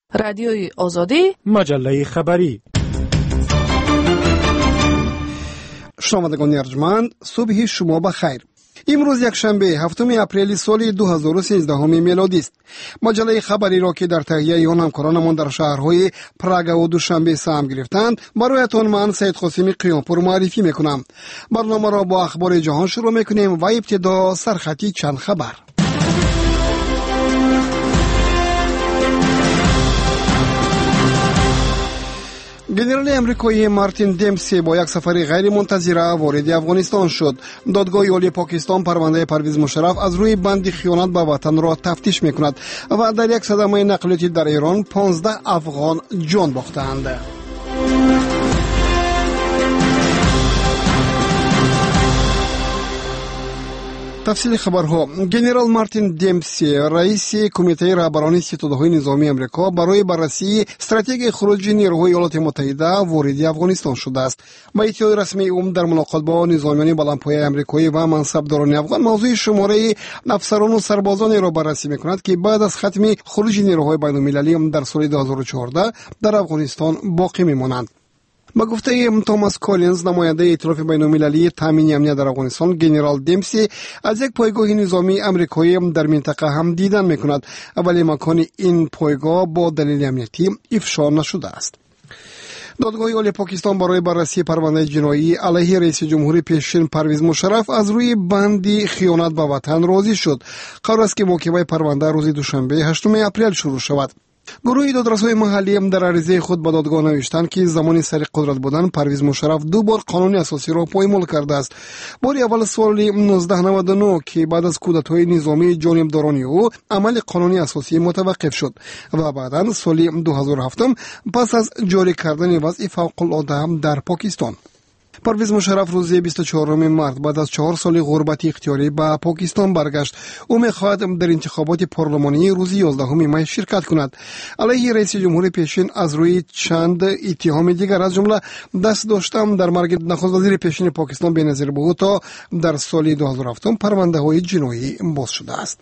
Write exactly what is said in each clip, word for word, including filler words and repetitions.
رادیوی آزادی، مجله خبری. شنوندگان ارجمند، صبح شما بخیر. امروز یک شنبه هفتم اپریل سال دو هزار و سیزده میلادی است. مجله خبری را که در تهیه آن همکارانمان در شهرهای پراگ و دوشنبه سهم گرفتند برایتان من سید قاسمی قیامپور معرفی میکنم. برنامه را با اخبار جهان شروع میکنیم و ابتدا سرخطی چند خبر. گنرال امریکایی مارتین دمسی با یک سفر غیر منتظره وارد افغانستان شد. دادگاه عالی پاکستان پرونده پرویز مشرف از روی بند خیانت به وطن را تفتیش میکند و در یک صدمه نقلیاتی در ایران پانزده افغان جان باختند. تفصیل خبرها. گنرال مارتین دمسی رئیس کمیته رهبران ستادهای نظامی امریکا برای بررسی استراتژی خروج نیروهای ایالات متحده وارد افغانستان شده است. با ادعای رسمی او در ملاقات با نظامیان بلندپایه امریکایی و منصبداران افغان موضوع شماره افسران و سربازان را بررسی میکند که بعد از ختم خروج نیروهای بین‌المللی در سال دو هزار و چهارده در افغانستان باقی میمانند. با گفته توماس کولینز نماینده ائتلاف بین‌المللی تامین امنیت در افغانستان، گنرال دمسی از یک پایگاه نظامی امریکایی در منطقه هم دیدن میکند، ولی مکان این پایگاه با دلیل امنیتی افشا نشده است. دادگاه عالی پاکستان برای بررسی پرونده جنایی علیه رئیس جمهور پیشین پرویز مشرف از روی بند خیانت به وطن راضی شد. قرار است که محکمه پرونده روز دوشنبه هشتم اپریل شروع شود. گروه دادرس‌های محلی در عریضه خود به دادگاه نوشتند که زمانی سر قدرت بودن پرویز مشرف دو بار قانون اساسی را پایمال کرده است. بار اول سال نوزده نود و نه که بعد از کودتای نظامی جانبداران او عمل قانون اساسی متوقف شد و بعداً سال دو هزار و هفت پس از جاری کردن وضع فوق العاده در پاکستان. پرویز مشرف روز بیست و چهارم مارس بعد از چهار سال غربت اختیاری به پاکستان برگشت. او می‌خواهد در انتخابات پارلمانی روز یازدهم می شرکت کند. علیه رئیس جمهور پیشین از روی چند اتهام دیگر از جمله دست داشتن در مرگ نخست وزیر پیشین پاکستان بنظیر بوتا در سال دو هزار و هفت پرونده‌های جنایی باز شده است.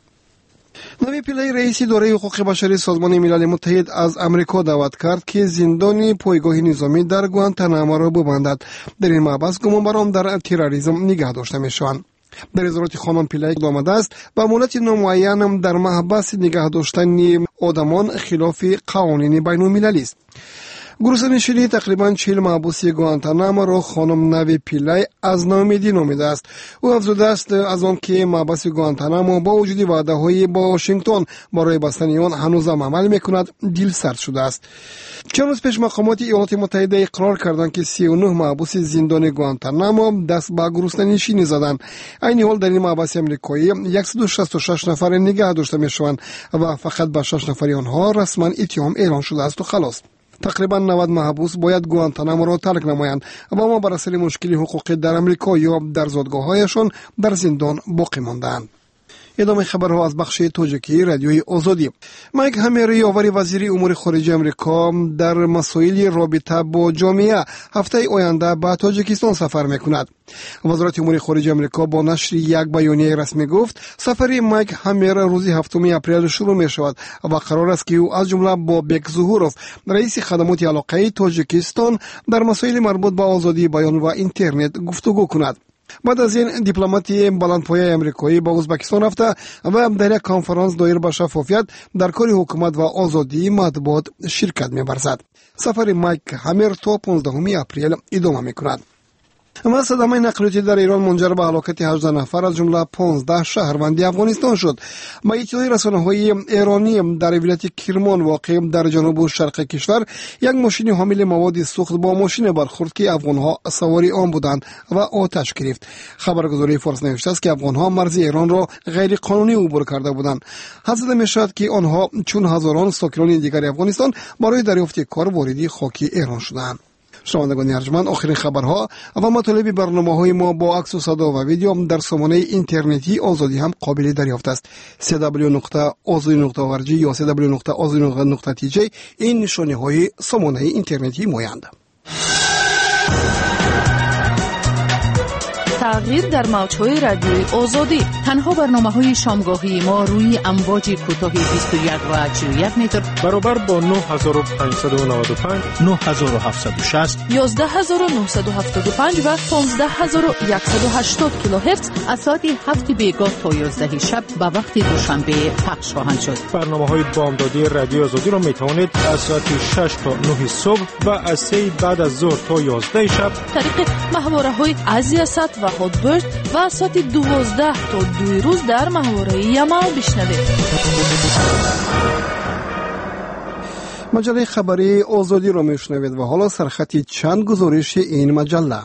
نوی پیلای رئیس اداره حقوق بشری سازمان ملل متحد از امریکا دعوت کرد که زندان پایگاه نظامی در گوانتانامو را ببندد. در این مبحث گمانبران در تروریسم نگه داشته میشوند. در اظهارات خانم پیلای آمده است با مدت نامعین در محبس نگه داشتن آدمان خلاف قوانین بین المللی است. گروه‌نشینی تقریباً چهل محبوس گوانتانامو را خانم نوی پیلای از ناامیدی نامیده است. او افزوده است از آن که محبس گوانتانامو با وجود وعده‌های با واشنگتن برای بستن آن هنوز هم عمل می‌کند دل سرد شده است. چند روز پیش مقامات ایالات متحده اقرار کردند که سی و نه محبوس زندان گوانتانامو دست به گروه‌نشینی زدند. این حال در این محبس آمریکایی صد و شصت و شش نفر نگه داشته می‌شوند و فقط به شش نفر آنها رسما اتهام اعلام شده است و خلاص. تقریبا نود محبوس باید گوانتانامو را ترک نمایند و اما بر اثر مشکلی حقوقی در امریکا یا در زادگاه‌هایشان در زندان باقی ماندند. ادامه خبرها از بخش تاجیکی رادیوی آزادی. مایک همر یاور وزیر امور خارجه امریکا در مسائل رابطه با جامعه هفته آینده به تاجیکستان سفر میکند. وزارت امور خارجه امریکا با نشر یک بیانیه رسمی گفت سفر مایک همر روز هفتم اپریل شروع می شود و قرار است که او از جمله با بیک ظهوروف رئیس خدمات علاقه تاجیکستان در مسائل مربوط به آزادی بیان و اینترنت گفتگو کند. بعد از این دیپلمات بلندپایه امریکایی با ازبکستان رفته و در یک کنفرانس دایر به شفافیت در کار حکومت و آزادی مطبوعات شرکت می‌ورزد. سفر مایک همر تا پانزدهم اپریل ادامه می‌کند. اما صدمه نقلیاتی در ایران منجر به هلاکت هجده نفر از جمله پانزده شهروند افغانستان شد. با ادعای رسانه‌های ایرانی در ولایت کرمان واقع در جنوب و شرق کشور یک ماشین حامل مواد سوخت با ماشین برخورد که افغان‌ها سواری آن بودند و آتش گرفت. خبرگزاری فارس نوشته است که افغان‌ها مرز ایران را غیر قانونی عبور کرده بودند. حدس می‌شود که آنها چون هزاران ساکنان دیگر افغانستان برای دریافت کار وارد خاک ایران شدند. شنوندگان ارجمند، آخرین خبرها و مطالب برنامه‌های ما با عکس و صدا و ویدیو در سامانه اینترنتی آزادی هم قابل دریافت است. سی دبلیو نقطه آزادی نقطه او ار جی یا سی دبلیو نقطه آزادی نقطه تی جی این نشانه‌های سامانه اینترنتی مایند. تغییر در موج‌های رادیوی آزادی تنها برنامه‌های شامگاهی ما روی امواج کوتاه بیست و یک و چهل و یک متر برابر با نه هزار و پانصد و نود و پنج، نه هزار و هفتصد و شصت، یازده هزار و نهصد و هفتاد و پنج و پانزده هزار و صد و هشتاد کیلوهرتز از ساعت هفت بیگاه تا یازده شب به وقت دوشنبه پخش خواهند شد. برنامه‌های بامدادی رادیو آزادی را می‌توانید از ساعت شش تا نه صبح و از سه بعد از ظهر تا یازده شب طریق محوره‌های آزیاست و هاتبرد و از ساعت دوازده تا دو روز در محوره یمال بشنوید. مجله خبری آزادی را میشنوید و حالا سرخط چند گزارش این مجله.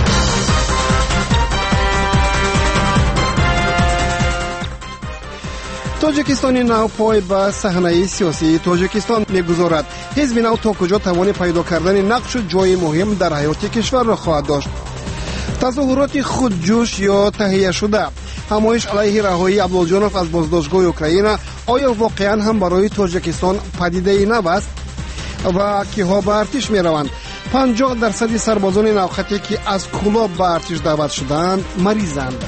تاجیکستان نو پای به صحنه سیاسی تاجیکستان میگذارد. حزب نو تا کجا توان پیدا کردن نقش و جای مهم در حیات کشور را خواهد داشت؟ تظاهرات خودجوش یا تهیه شده، همایش علیه رهایی عبدالجانوف از بازداشتگاه اوکراین آیا واقعا هم برای تاجیکستان پدیده نو است و کیها به ارتش می روند؟ پنجاه درصد سربازان نوخطی که از کلاب به ارتش دعوت شدند مریضند.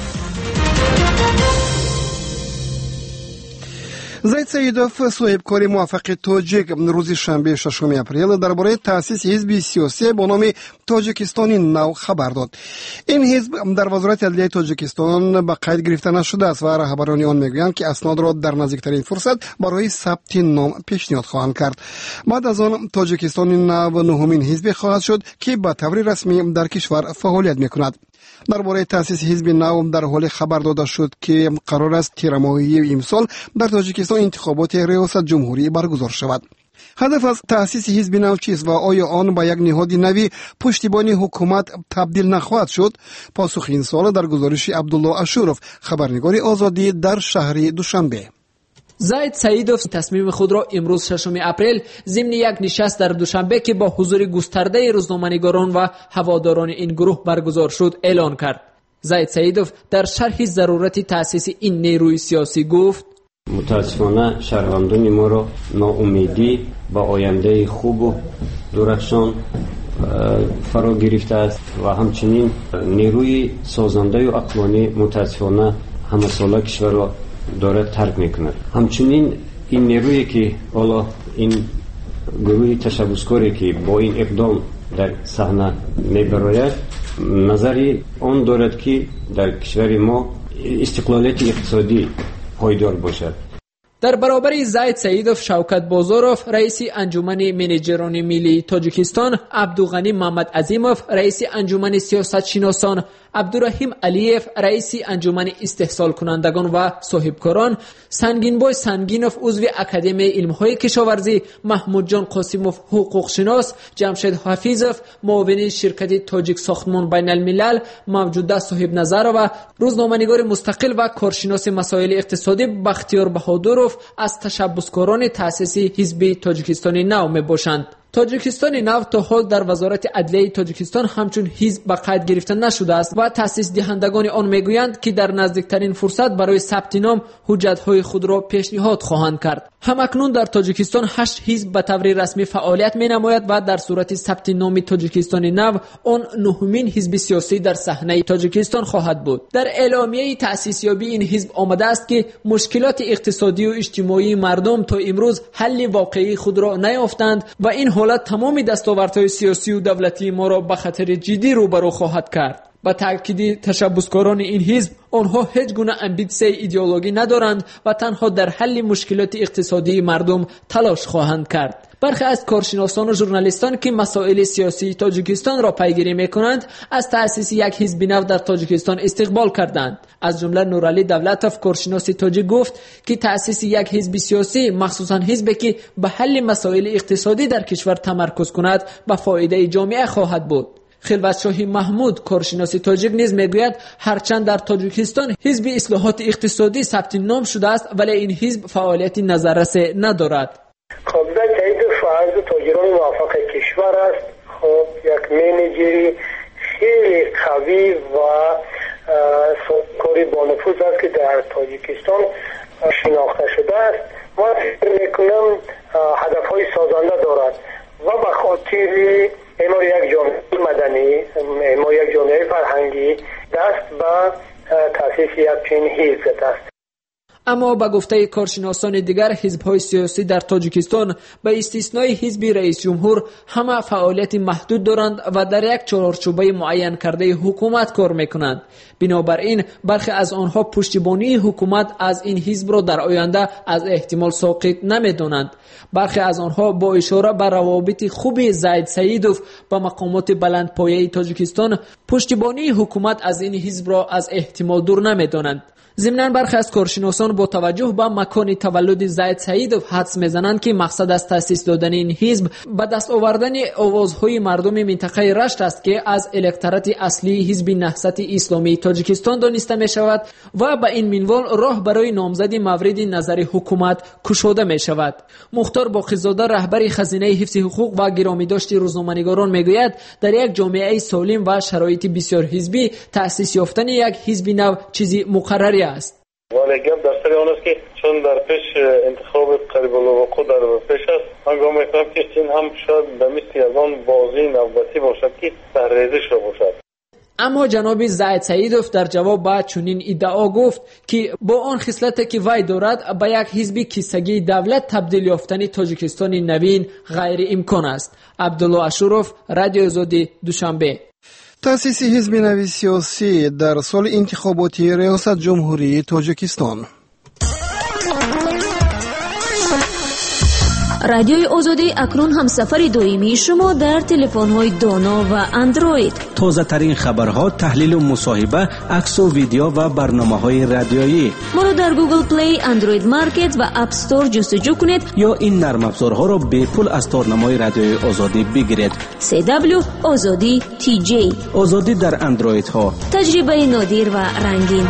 زید سیدوف صاحبکار موفق تاجیک روز شنبه ششم اپریل درباره تأسیس حزب سیاسی با نام تاجیکستان نو خبر داد. این حزب در وزارت عدلیه تاجیکستان به قید گرفته نشده است و رهبران آن میگویند که اسناد را در نزدیکترین فرصت برای ثبت نام پیشنهاد خواهند کرد. بعد از آن تاجیکستان نو نهمین حزب خواهد شد که به طور رسمی در کشور فعالیت میکند. درباره تأسیس حزب نو در حال خبر داده شد که قرار است تیر ماهی امسال در تاجیکستان انتخابات ریاست جمهوری برگزار شود. هدف از تأسیس حزب نو چیست و آیا آن به یک نهاد نوی پشتیبان حکومت تبدیل نخواهد شد؟ پاسخ این سوال در گزارش عبدالله اشورف، خبرنگار آزادی در شهر دوشنبه. زید سیدوف تصمیم خود را امروز ششم اپریل ضمن یک نشست در دوشنبه که با حضور گسترده روزنامه‌نگاران و هواداران این گروه برگزار شد اعلان کرد. زید سیدوف در شرح ضرورت تأسیس این نیروی سیاسی گفت: متاسفانه شهروندان ما را ناامیدی با آینده خوب و درخشان فرا گرفته است و همچنین نیروی سازنده و عقلانی متاسفانه همه ساله کشور را دارد ترک میکند. همچنین این نیرویی که حالا این گروه تشبسکاری که با این اقدام در صحنه میبراید نظری آن دارد که در کشور ما استقلالیت اقتصادی پایدار باشد. در برابر زید سیدوف شوکت بازاروف رئیس انجمن منیجران ملی تاجیکستان، عبدالغنی محمد عظیموف رئیس انجمن سیاست شناسان، عبدالرحیم علیف رئیس انجمن استحصال کنندگان و صاحبکاران، سنگینبای سنگینوف عضو اکادمی علم‌های کشاورزی، محمود جان قاسموف حقوق شناس، جمشید حفیظوف معاون شرکت تاجیک ساختمان بین الملل، موجوده صاحب نظر و روزنامه‌نگار مستقل و کارشناس مسائل اقتصادی بختیار بهادروف از تشبسکاران تأسیس حزب تاجیکستان نو میباشند. تاجیکستان نو تا حال در وزارت عدلیه تاجیکستان همچون حزب به قید گرفته نشده است و تأسیس دهندگان آن میگویند که در نزدیکترین فرصت برای ثبت نام حجت‌های خود را پیشنهاد خواهند کرد. همکنون در تاجیکستان هشت حزب به طور رسمی فعالیت می‌نماید و در صورت ثبت نام تاجیکستان نو آن نهمین حزب سیاسی در صحنه تاجیکستان خواهد بود. در اعلامیه تأسیس یابی این حزب آمده است که مشکلات اقتصادی و اجتماعی مردم تا امروز حل واقعی خود را نیافتند و این حالت تمام دستاوردهای سیاسی و دولتی ما را به خطر جدی روبرو خواهد کرد. با تاکید تشبسکاران این حزب آنها هیچ گونه امبیتسی ایدئولوژی ندارند و تنها در حل مشکلات اقتصادی مردم تلاش خواهند کرد. برخی از کارشناسان و ژورنالیستان که مسائل سیاسی تاجیکستان را پیگیری می‌کنند از تأسیس یک حزب نو در تاجیکستان استقبال کردند. از جمله نورعلی دولتوف کارشناس تاجیک گفت که تأسیس یک حزب سیاسی مخصوصاً حزبی که به حل مسائل اقتصادی در کشور تمرکز کند به فایده جامعه خواهد بود. خلوتشاهی محمود کارشناس تاجیک نیز میگوید هرچند در تاجیکستان حزب اصلاحات اقتصادی ثبت نام شده است ولی این حزب فعالیت نظررس ندارد. خب در تایید فرض تاجران موفق کشور است. خب یک منیجری خیلی قوی و کاری با نفوذ است که در تاجیکستان شناخته شده است. ما فکر میکنم هدفهای سازنده دارد و به خاطر اما یک جامعه مدنی، اما یک جامعه فرهنگی دست به تأسیس تأسیس یک چنین حزب است. اما با گفته کارشناسان دیگر حزب‌های سیاسی در تاجیکستان به استثنای حزب رئیس جمهور همه فعالیت محدود دارند و در یک چارچوبه معین کرده حکومت کار میکنند. بنابراین برخی از آنها پشتیبانی حکومت از این حزب را در آینده از احتمال ساقط نمیدانند. برخی از آنها با اشاره به روابط خوب زید سیدوف با مقامات بلندپایه تاجیکستان پشتیبانی حکومت از این حزب را از احتمال دور نمیدانند. ضمناً برخی از کارشناسان با توجه به مکان تولد زید سیدوف حدس میزنند که مقصد از تأسیس دادن این حزب به دست آوردن آوازهای مردم منطقه رشت است که از الکترات اصلی حزب نهضت اسلامی تاجیکستان دانسته می شود و به این منوال راه برای نامزدی مورد نظر حکومت گشوده می شود. مختار باقی‌زاده رهبر خزینه حفظ حقوق و گرامیداشت روزنامه‌نگاران میگوید در یک جامعه سالم و شرایط بسیار حزبی تأسیس یافتن یک حزب نو چیزی مقرری است. ولی گپ در سر آن است که چون در پیش انتخاب قریب الوقوع در پیش است، من گمان میکنم که این هم شاید به مثل از آن بازی نوبتی باشد که در ریزش را باشد. اما جناب زید سیدوف در جواب به چنین ادعا گفت که با آن خصلتی که وی دارد به یک حزب کیسگی دولت تبدیل یافتن تاجیکستان نوین غیر امکان است. عبدالله اشورف، رادیو آزادی، دوشنبه. تأسیس حزب نوی سیاسی در سال انتخاباتی ریاست جمهوری تاجیکستان. رادیوی آزادی اکنون همسفر دائمی شما در تلفن‌های دانا و اندروید. تازه ترین خبرها، تحلیل و مصاحبه، عکس و ویدیو و برنامه‌های رادیویی. ما را در گوگل پلی، اندروید مارکت و اپ استور جستجو کنید یا این نرم افزارها را به پول از تارنمای رادیوی آزادی بگیرید. سی دبلیو آزادی تی جی. آزادی در اندروید ها. تجربه نادر و رنگین.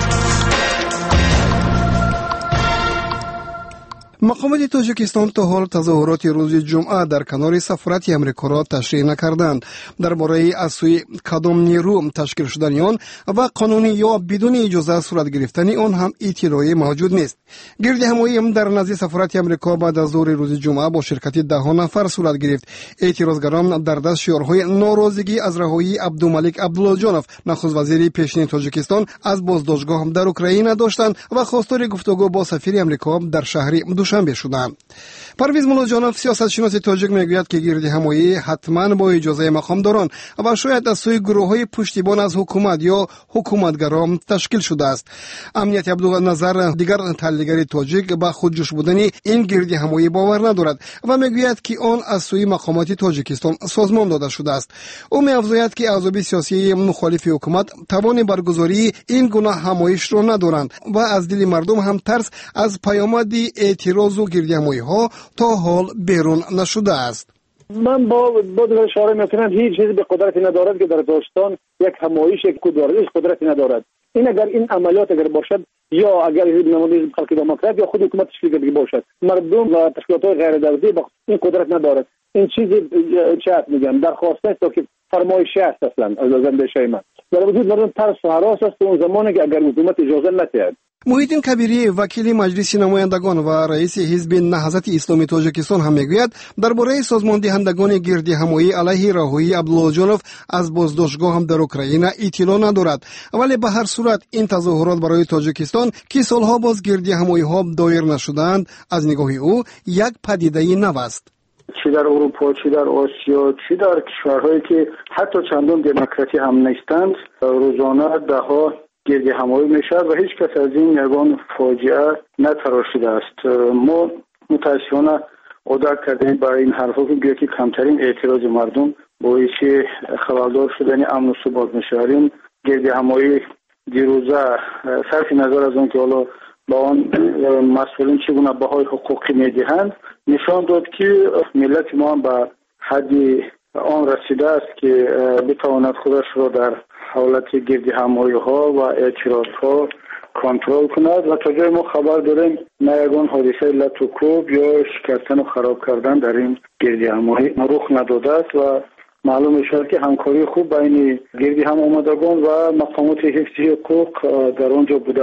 مقامات تاجیکستان تا حال تظاهرات روز جمعه در کنار سفارت امریکا را تشریح نکردند. درباره از سوی کدام نیرو تشکیل شدن آن و قانونی یا بدون اجازه صورت گرفتن آن هم اطلاعی موجود نیست. گرد همایی در نزد سفارت امریکا بعد از ظهر روز جمعه با شرکت ده نفر صورت گرفت. اعتراضگران در دست شعارهای ناراضگی از رهایی عبدالملک عبدالجانوف، نخست وزیر پیشین تاجیکستان، از بازداشتگاه در اوکراین داشتند و خواستار گفتگو با سفیر امریکا در شهر دوشنبه شدند. پرویز ملاجانوف، سیاستشناس تاجیک، میگوید که گرد همایی حتما با اجازه مقامداران و شاید از سوی گروه‌های پشتیبان از حکومت یا حکومتگران تشکیل شده است. امنیت عبدالنظر، دیگر تحلیلگر تاجیک، به خودجوش بودن این گرد همایی باور ندارد و میگوید که آن از سوی مقامات تاجیکستان سازمان داده شده است. او می‌افزاید که اعضای سیاسی مخالف حکومت توان برگزاری این گونه همایش را ندارند و از دل مردم هم ترس از پیامد اعتراض و گرد همایی‌ها تا حال بیرون نشده است. من با با اشاره میکنم هیچ چیزی به قدرتی ندارد که در داستان یک همایش که دارد قدرتی ندارد. این اگر این عملیات اگر باشد یا اگر حزب نمایی خلق دموکرات یا خود حکومت تشکیل کرده باشد، مردم و تشکیلات غیر دولتی این قدرت ندارد. این چیزی چه میگم درخواست است که فرمایش است اصلا از اندیشه من. در وجود مردم ترس و هراس است اون زمانی که اگر حکومت اجازه ندهد. محیدین کبیری، وکیل مجلس نمایندگان و رئیس حزب نهضت اسلامی تاجیکستان هم میگوید درباره سازمان دهندگان گرد همایی علیه رهایی عبدالجانوف از بازداشتگاه هم در اوکراین اطلاع ندارد، ولی به هر صورت این تظاهرات برای تاجیکستان که سالها باز گرد همایی ها دایر نشدند از نگاه او یک پدیده نو است. چی در اروپا، چی در آسیا، چی در کشورهایی که حتی چندان دموکراتی هم نیستند، روزانه ده ها گرد همایی میشد و هیچ کس از این یگان فاجعه نتراشیده است. ما متاسفانه عادت کردیم برای این حرفا که گویا که کمترین اعتراض مردم باعث خبردار شدن امن و ثبات میشویم. گرد همایی دیروزه صرف نظر از اون که حالا با آن مسئولین چگونه بهای حقوقی میدهند نشان داد که ملت ما به حدی آن رسیده است که بتواند خودش را در حالت گرد همایی ها و اعتراض ها کنترل کند و تا جای ما خبر داریم نه یگان حادثه لط و کوب یا شکستن و خراب کردن در این گرد همایی رخ نداده است و معلوم میشود که همکاری خوب بین گرد هم آمدگان و مقامات حفظی حقوق در آنجا بوده است.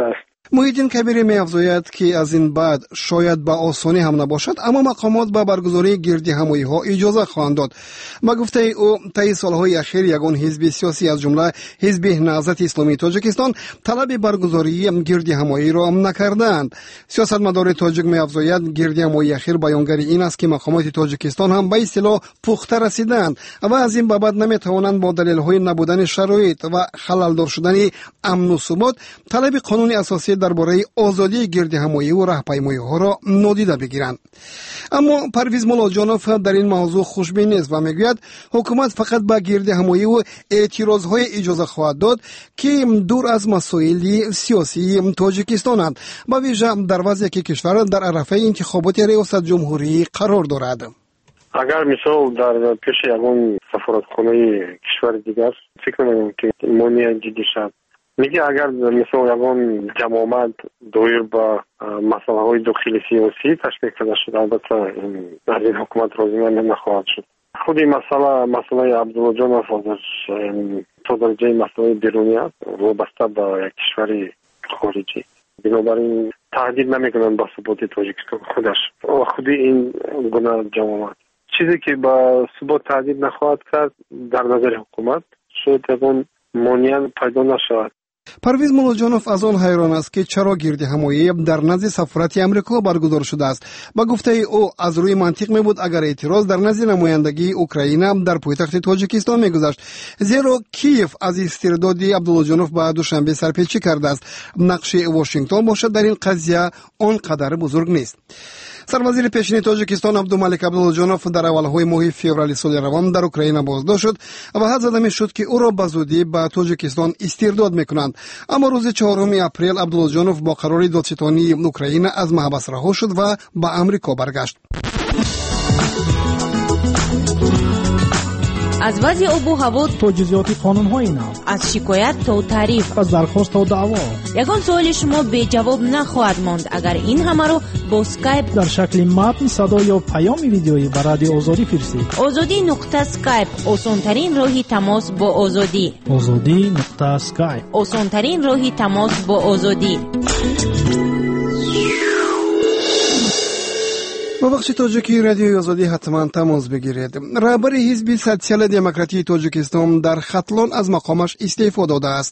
محیدین کبیری می‌افزاید که از این بعد شاید به آسانی هم نباشد اما مقامات به برگزاری گردی همایی ها اجازه خواهند داد. با گفته او طی سالهای اخیر یگان حزب سیاسی از جمله حزب نهضت اسلامی تاجیکستان طلب برگزاری گردی همایی را نکردند. سیاستمدار تاجیک می‌افزاید گردی همایی اخیر بیانگر این است که مقامات تاجیکستان هم به اصطلاح پخته رسیدند و از این بابت نمی‌توانند با دلیل‌های نبودن شرایط و خلل‌دار شدن امن و ثبات طلب قانون اساسی درباره آزادی گردی همایی و راهپیمایی ها را نادیده بگیرند. اما پرویز ملاجانوف در این موضوع خوشبین نیست و میگوید حکومت فقط به گردی همایی و اعتراض های اجازه خواهد داد که دور از مسائل سیاسی تاجیکستانند، با ویژه در وضعی که کشور در عرصه انتخابات ریاست جمهوری قرار دارد. اگر مثال در پیش یگان سفارتخانه کشور دیگر فکر نمی‌کنم که مانع جدی شد. میگه اگر مثل یگان جماعت دویر با مسئله های داخلی سیاسی تشکیل کرده شد، البته در این حکومت راضی نخواهد شد. خود این مسئله مسئله عبدالله جانوف تا درجه مسئله بیرونی است، وابسته به یک کشور خارجی. بنابراین تهدید نمیکنن به ثبات تاجیکستان خودش و خود این گونه جماعت. چیزی که با ثبات تهدید نخواهد کرد در نظر حکومت شاید یگان مانع پیدا نشود. پرویز ملاجانوف از آن حیران است که چرا گردی همایی در نزد سفارت امریکا برگزار شده است. با گفته او از روی منطق می بود اگر اعتراض در نزد نمایندگی اوکراین در پایتخت تاجیکستان می گذشت، زیرا کیف از استرداد عبدالله جانوف به دوشنبه سرپیچی کرده است. نقش واشنگتن باشد در این قضیه آنقدر بزرگ نیست. سروزیر پیشین تاجیکستان عبدالملک عبدالله جانوف در اولهای ماه فوریه سال روان در اوکراین بازداشت شد و حد زده می شد که او را به زودی به تاجیکستان استرداد میکنند. اما روز چهارم اپریل عبدالله جانوف با قرار دادستانی اوکراین از محبس رها شد و به امریکا برگشت. از وضع آب و هوا تا جزئیات قانون‌های نو، از شکایت تا تعریف، از درخواست تا دعوا، یگان سوال شما به جواب نخواهد ماند اگر این همه رو با اسکایپ در شکل متن، صدا یا پیام ویدیویی به رادیو آزادی فرستید. آزادی نقطه اسکایپ آسان‌ترین راهی تماس با آزادی. آزادی نقطه اسکایپ آسان‌ترین راهی تماس با آزادی. با بخش تاجیکی رادیو آزادی حتما تماس بگیرید. رهبر حزب سوسیال دموکراتی تاجیکستان در ختلان از مقامش استعفا داده است.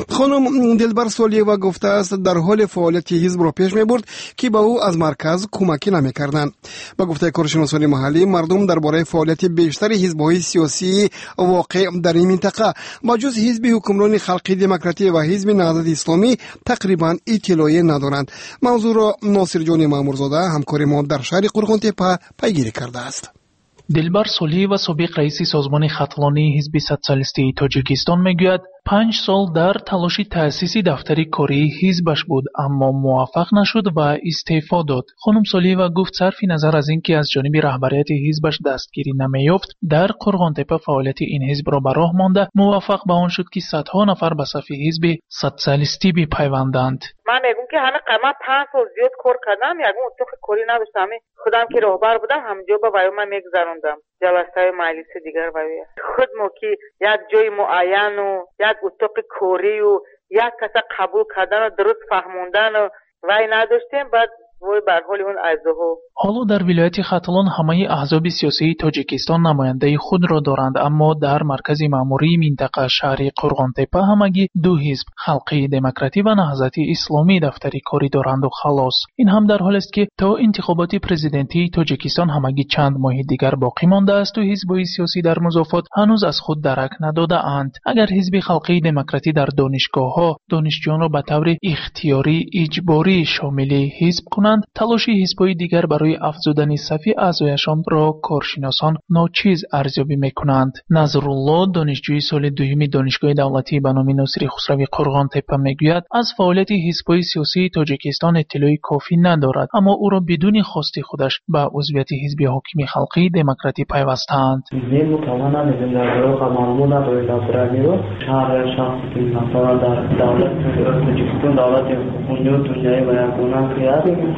خانم دلبر سالیوا گفته است در حال فعالیت حزب را پیش می‌برد که با او از مرکز کمکی نمی‌کردند. با گفته کارشناسان محلی، مردم درباره فعالیت بیشتر حزب‌های سیاسی واقع در این منطقه با جز حزب حکمران خلقی دموکراتی و حزب نهضت اسلامی تقریبا اطلاعی ندارند. موضوع را ناصر جان مامورزاده همکار ما در شهر قرغون تپه پیگیری کرده است. دلبر سولی و سابق رئیس سازمان ختلانی حزب سوسیالیستی تاجیکستان میگوید پنج سال در تلاش تأسیس دفتر کاری حزبش بود اما موفق نشد و استعفا داد. خانم سولیوا گفت صرف نظر از اینکه از جانب رهبریت حزبش دستگیری نمی‌یافت، در قرغون تپه فعالیت این حزب را به راه مانده موفق به آن شد که صدها نفر به صف حزب سوسیالیستی بپیوندند. من میگم که همه قیمت پنج سال زیاد کار کردم، یگان اتاق کاری نداشتم. خودم که راهبر بودم همونجا با وایما میگذروندم جلسه مجلس دیگر و خود مو که یک جای معین و یک اتاق کاری و یک کس قبول کردن و درست فهموندن و وای نداشتیم. بعد وای بر حال اون اعضاها. حالا در ولایت ختلان همه احزاب سیاسی تاجیکستان نماینده خود را دارند، اما در مرکز ماموری منطقه شهر قرغون تپه همگی دو حزب خلقی دموکراتی و نهضت اسلامی دفتری کاری دارند و خلاص. این هم در حالی است که تا انتخابات پرزیدنتی تاجیکستان همگی چند ماه دیگر باقی مانده است و حزب‌های سیاسی در مضافات هنوز از خود درک نداده اند. اگر حزب خلقی دموکراتی در دانشگاه‌ها دانشجویان را به طور اختیاری اجباری شامل حزب کنند، تلاش حزب‌های دیگر برای افزودن صف اعضایشان را کارشناسان ناچیز ارزیابی می‌کنند. نظرالله دانشجوی سال دوم دانشگاه دولتی به نام ناصری خسروی قرغون تپه میگوید از فعالیت حزب‌های سیاسی تاجیکستان اطلاعی کافی ندارد، اما او را بدون خواست خودش به عضویت حزب حاکم خلقی دموکراتی پیوستند.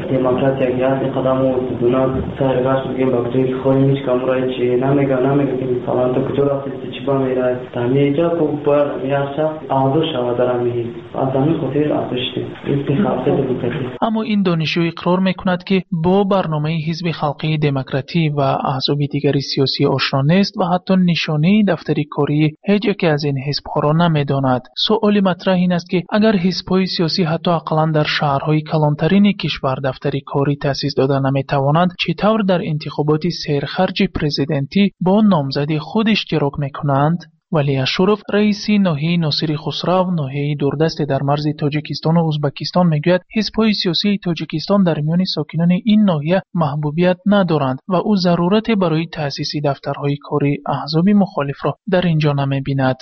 демократия ясни қадаму дуна саргаш бигем бактои холи миш камрай чи намега намега ки салан то куҷо рафтисти чи ба мерай тамиҷа ку бояд яша арзу шава дар ҳамин аз ҳамин хотир арзушти ҳизби халқи демократӣ. аммо ин донишҷӯ иқрор мекунад ки бо барномаи ҳизби халқии демократӣ ва аҳзоби дигари сиёсӣ ошно нест ва ҳатто нишонаи дафтари кории ҳеҷ яке аз ин ҳизбҳоро намедонад. суоли матраҳ ин аст ки агар ҳизбҳои сиёсӣ ҳатто ақаллан дар шаҳрҳои калонтарини кишвар дафтари корӣ таъсис дода наметавонанд, чӣ тавр дар интихоботи серхарҷи президентӣ бо номзади худ иштирок мекунанд? вали ашуров, раиси ноҳияи носири хусрав, ноҳияи дурдасте дар марзи тоҷикистону ӯзбекистон мегӯяд, ҳизбҳои сиёсии тоҷикистон дар миёни сокинони ин ноҳия маҳбубият надоранд ва ӯ зарурате барои таъсиси дафтарҳои кории аҳзоби мухолифро дар ин ҷо намебинад.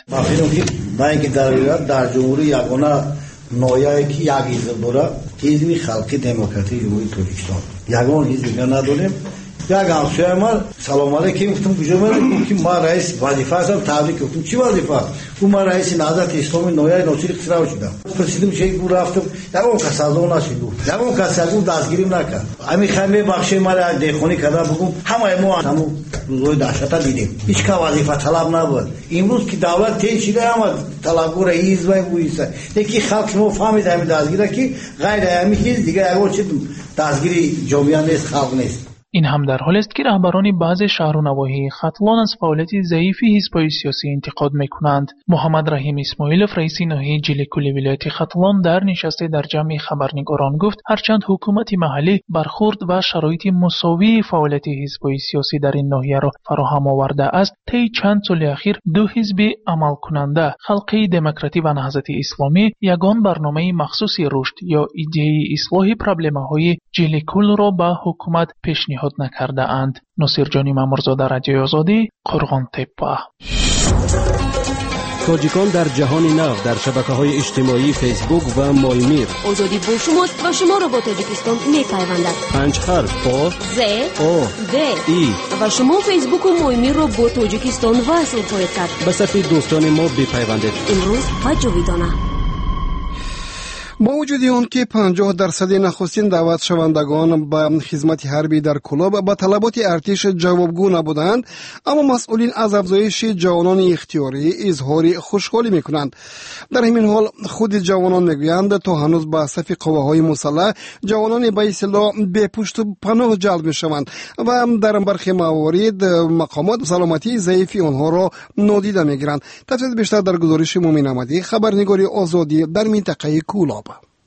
ба ин ки дар дар ҷумҳурӣ ягона ноҳияе ки як ҳизб дора, ҳизби халқи демократии ҷумҳурии тоҷикистон. ягон ҳизб надорем. як ҳамсоя ман салом алейкум гуфтам, куҷо меравем ки ман раис вазифа ҳастам, табрик гуфтам. чӣ вазифа? гуфт ман раиси наҳзати исломи ноҳияи носири хусрав шудам. пресидим чӣ гу рафтам, ягон кас сазо нашуд, ягон кас ягу дастгирӣ накард. ҳамин хай мебахшем, ман як дехонӣ карда бугум, ҳамаи мо ҳамун рӯзҳои даҳшата дидем. ҳеҷ ка вазифа талаб набуд. имрӯз ки давлат тез шуда ҳама талабгора ҳизбай буиса, лекин халқи мо фаҳмид ҳамин дастгира ки ғайри ҳамин ҳизб дигар ягон чиз дастгири ҷомеа нест, халқ нест. ин ҳам дар ҳоле аст ки раҳбарони баъзе шаҳру навоҳии хатлон аз фаъолияти заифи ҳизбҳои сиёсӣ интиқод мекунанд. муҳаммад раҳим исмоилов, раиси ноҳияи ҷиликули вилояти хатлон, дар нишасте дар ҷамъи хабарнигорон гуфт, ҳарчанд ҳукумати маҳаллӣ бархурд ва шароити мусовии фаъолияти ҳизбҳои сиёсӣ дар ин ноҳияро фароҳам оварда аст, таи чанд соли ахир ду ҳизби амалкунанда, халқии демократӣ ва наҳзати исломӣ, ягон барномаи махсуси рушд ё идеяи ислоҳи проблемаҳои ҷиликулро ба ҳукумат пешниҳод накардаанд. носирҷони мамурзода, радиои озодӣ, қурғонтеппа. тоҷикон дар ҷаҳони нав дар шабакаҳои иҷтимоӣ фейсбук ва моймир. озодӣ бо шумост ва шуморо бо тоҷикистон мепайвандад. панҷ харф о з о д и ва шумо фейсбуку моймирро бо тоҷикистон васл хоҳед кард. ба сафи дӯстони мо бипайвандед. имрӯз ва ҷовидона. با وجود آن که پنجاه درصد نخستین دعوتشوندگان به خدمت حربی در کلوب به طلبات ارتش جوابگو نبودند، اما مسئولین از افزایش جوانان اختیاری اظهار خوشحالی میکنند. در همین حال خود جوانان میگویند تا هنوز به صف قواهای مسلح جوانان به اصطلاح به پشت و پناه جلب میشوند و در برخی موارد مقامات سلامتی ضعیف آنها را نادیده میگیرند. تفصیل بیشتر در گزارش مومن احمدی، خبرنگاری آزادی در منطقه کولاب.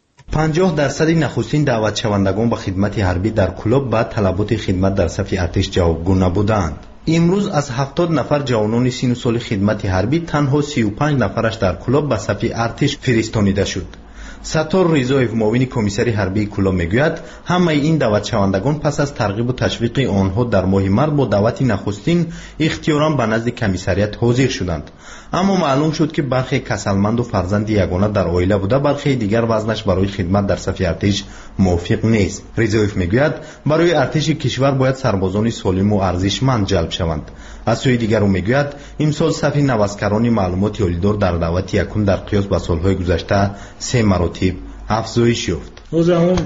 پنجاه درصد نخستین دعوت شوندگان به خدمت حربی در کلوب با طلبات خدمت در صف ارتش جوابگو نبودند. امروز از هفتاد نفر جوانان سی و نه سال خدمت حربی تنها سی و پنج نفرش در کلوب به صف ارتش فرستانیده شد. ستار رضایف، معاون کمیسر حربی کلوب میگوید همه این دعوت شوندگان پس از ترغیب و تشویق آنها در ماه مارس با دعوت نخستین اختیارا به نزد کمیسریت حاضر شدند. اما معلوم شد که برخی کسلمند و فرزند یگانه در عائله بوده، برخی دیگر وزنش برای خدمت در صف ارتش موافق نیست. رضایف میگوید برای ارتش کشور باید سربازان سالم و ارزشمند جلب شوند. از سوی دیگر او میگوید امسال صف نوسکران معلومات یالیدار در دعوت یکم در قیاس با سالهای گذشته سه مراتب افزایش یافت. روز اون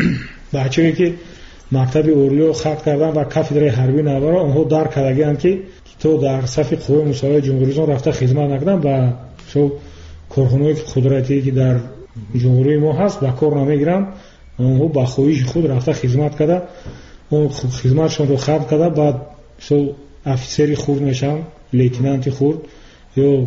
بچه‌ای که مکتب اوریو خط کردن و کافدرای حربی نوارا اونها درک کردند که تو در صف قوای مسلح جمهوری رفته خدمت نکردن و شو کارخانه‌های قدرتی که در جمهوری ما هست با کار نمیگیرن، اونها با خواهش خود رفته خدمت کرده، اون خدمتشون رو ختم کرده، بعد شو افسری خورد میشن، لیتنانتی خورد یا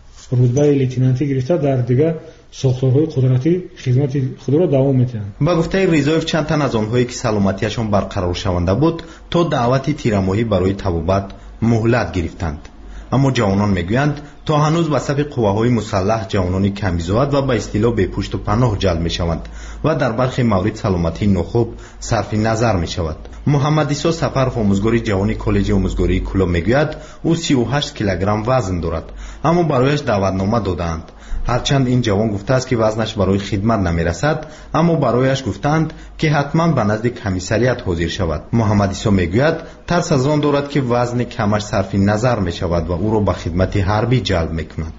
رتبه لیتنانتی گرفته در دیگه ساختارهای قدرتی خدمت خود را دوام میدن. با گفته رضایف چند تن از آنهایی که سلامتیشان برقرار شونده بود تا دعوت تیرماهی برای طبابت مهلت گرفتند. اما جوانان میگویند تا هنوز به صف قواهای مسلح جوانان کمیزاد و به اصطلاح به پشت و پناه جلب میشوند و در برخی موارد سلامتی ناخوب صرف نظر میشود. محمد عیسی سفرف، آموزگاری جوانی کالج آموزگاری کلوب میگوید او سی و هشت کیلوگرم وزن دارد، اما برایش دعوتنامه دادند. هرچند این جوان گفته است که وزنش برای خدمت نمیرسد، اما برایش گفتند که حتما به نزد کمیسریت حاضر شود. محمد عیسی میگوید ترس از آن دارد که وزن کمش صرف نظر می شود و او را به خدمت حربی جلب میکند.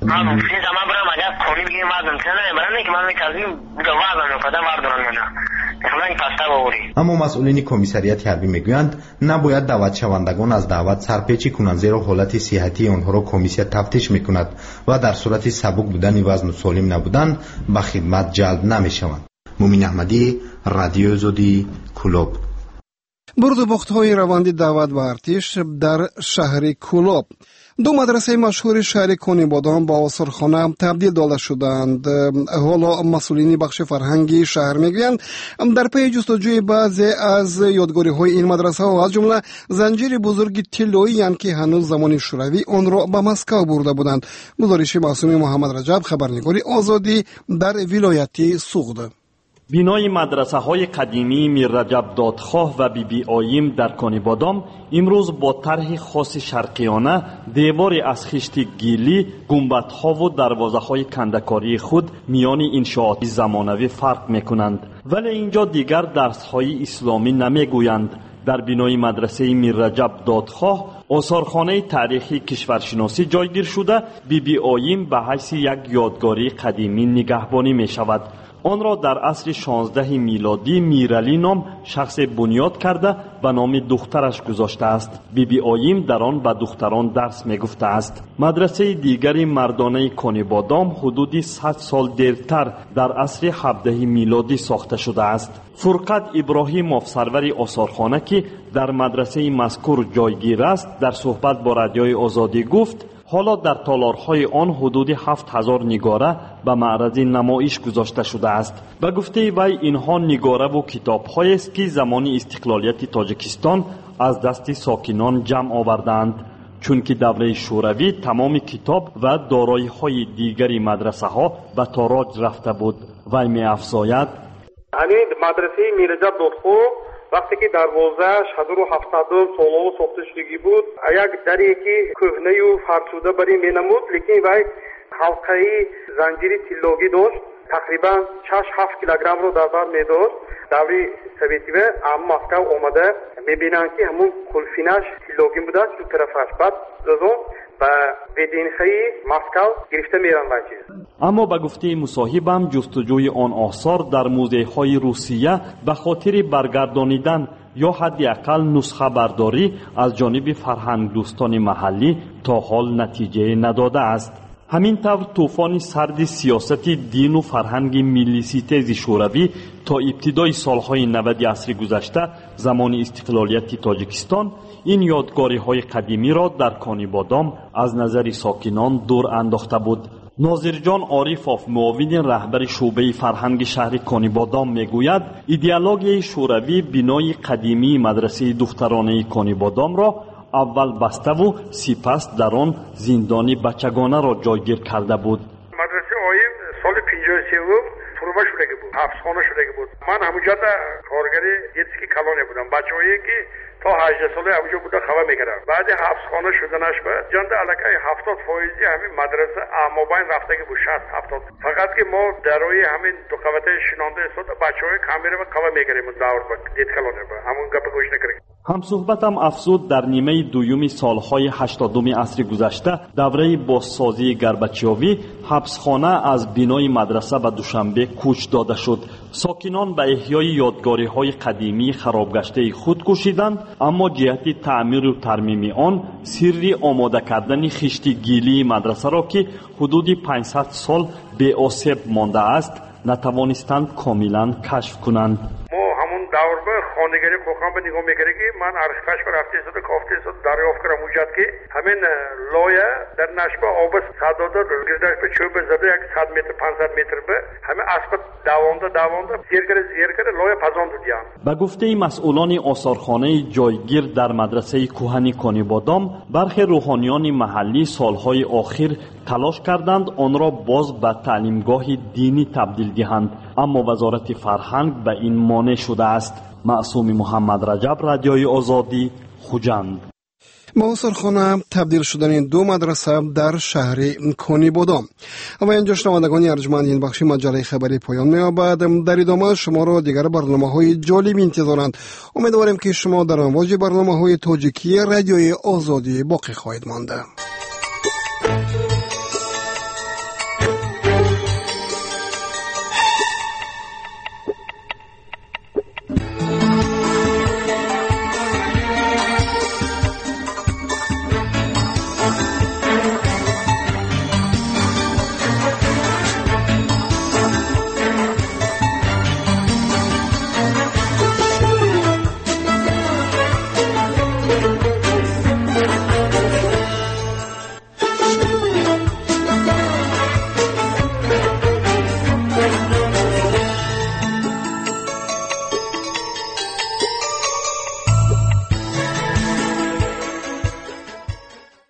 همین پسته ببری. اما مسئولین کمیسریات حربی میگویند نباید دعوت شوندگان از دعوت سرپیچی کنند، زیرا حالت صحتی آنها را کمیسیا تفتیش میکند و در صورت سبک بودن وزن و سالم نبودن به خدمت جلب نمیشوند. مومین احمدی، رادیو آزادی، کلوب. برد و باخت‌های روند دعوت به ارتش در شهر کلوب. دو مدرسه مشهور شهر کنیبادان با آثارخانه تبدیل داده شدند. حالا مسئولین بخش فرهنگی شهر میگویند در پی جستجوی بعضی از یادگاری‌های این مدرسه ها از جمله زنجیر بزرگ طلایی که هنوز زمان شوروی آن را به مسکو برده بودند. گزارش معصوم محمد رجب، خبرنگاری آزادی در ولایت سوغد. بینای مدرسه های قدیمی میر رجب دادخواه و بی بی آییم در کنیبادام امروز با طرح خاص شرقیانه دیواری از خشت گیلی، گنبد ها و دروازه های کندکاری خود میان انشاءات زمانوی فرق میکنند، ولی اینجا دیگر درس های اسلامی نمیگویند. در بینای مدرسه میر رجب دادخواه آثارخانه تاریخی کشورشناسی جایگیر شده، بی بی آییم به حیث یک یادگاری قدیمی نگهبانی می شود. آن را در عصر شانزده میلادی میرعلی نام شخص بنیاد کرده به نام دخترش گذاشته است. بی بی آییم در آن به دختران درس می گفته است. مدرسه دیگری مردانه کنیبادام حدودی صد سال دیرتر در عصر هفده میلادی ساخته شده است. فرقت ابراهیم افسروری آثارخانه که در مدرسه مذکور جایگیر است در صحبت با رادیوی آزادی گفت حالا در تالارهای آن حدود هفت هزار نگاره به معرض نمایش گذاشته شده است. به گفته وی اینها نگاره و کتاب‌هایی است که زمان استقلالیت تاجیکستان از دست ساکنان جمع آوردند، چون که دوره شوروی تمام کتاب و دارایی‌های دیگری مدرسه ها به تاراج رفته بود. وی می افزاید همین مدرسه میر رجب دادخواه وقتی که دروازه‌اش هزار و هفتصد سال ساخته شدگی بود، یک دری که کهنه و فرسوده بری مینمود، لیکن وی حلقه زنجیر طلایی داشت، تقریبا شش هفت کیلوگرم رو در بر می‌داشت. دوری سویتی و اما مسکو آمده می‌بینند که همون کلفینش طلایی بوده تو طرفش، بعد از اون و بدینخی مسکو گرفته میرن بچه. اما به گفته مصاحبم جستجوی آن آثار در موزه‌های روسیه به خاطر برگردانیدن یا حداقل نسخه برداری از جانب فرهنگ دوستان محلی تا حال نتیجه نداده است. همین طور طوفان سرد سیاست دین و فرهنگ ملی ستیز شوروی تا ابتدای سالهای نود عصر گذشته زمان استقلالیت تاجیکستان این یادگاری های قدیمی را در کنیبادام از نظر ساکنان دور انداخته بود. ناظر جان عارفوف، معاون رهبر شعبه فرهنگ شهر کنیبادام میگوید ایدئولوژی شوروی بینای قدیمی مدرسه دخترانه کنیبادام را اول بسته و سپس در آن زندان بچگانه را جایگیر کرده بود. مدرسه آییم سال پنجاه و سه پروبه شده بود، حبسخانه شده بود. من همونجا کارگری یتسکی کلانی بودم. بچه‌هایی که تا هجده ساله همونجا بوده خبر میگیرن. بعد حبسخانه شدنش به جنده علاقه هفتاد فایزی همین مدرسه امابین رفته که بود شصت هفتاد. فقط که ما درای همین دو قوته شنانده استاد بچه‌های کامیره و خبر میگیریم داور با دیت کلانی با همون گپ گوش نکردیم. هم صحبتم افزود در نیمه دویمی سالهای هشتادم عصر گذشته دوره بازسازی گربچیاوی حبسخانه از بینای مدرسه به دوشنبه کوچ داده شد. ساکنان به احیای یادگاری‌های قدیمی خرابگشته خود کوشیدند، اما جهت تعمیر و ترمیم آن سری آماده کردن خشت گیلی مدرسه را که حدود پانصد سال به آسیب مانده است نتوانستند کاملا کشف کنند. داور به خانگری خوخام به نگاه میگره که من ارخفش پر رفته شده کافته شده دریافت کردم اونجاد که همین لایه در نشبه آب صداده گردش به چوب زده یک صد متر پانصد متر به همه اسقط دوانده دوانده زیر کرده زیر کرده لایه پزاند دیان. به گفته مسئولان آثارخانه جایگیر در مدرسه کهنی کنیبادام برخی روحانیان محلی سالهای آخر تلاش کردند آن را باز به تعلیمگاه دینی تبدیل دهند، اما وزارت فرهنگ به این مانع شده است. معصوم محمد رجب، رادیوی آزادی، خوجند. با آثارخانه تبدیل شدن دو مدرسه در شهر کنیبادام. و اینجا شنوندگان ارجمند این بخش مجله خبری پایان می‌یابد. در ادامه شما را دیگر برنامه‌های جالب انتظارند. امیدواریم که شما در امواج برنامه‌های تاجیکی رادیوی آزادی باقی خواهید مانده.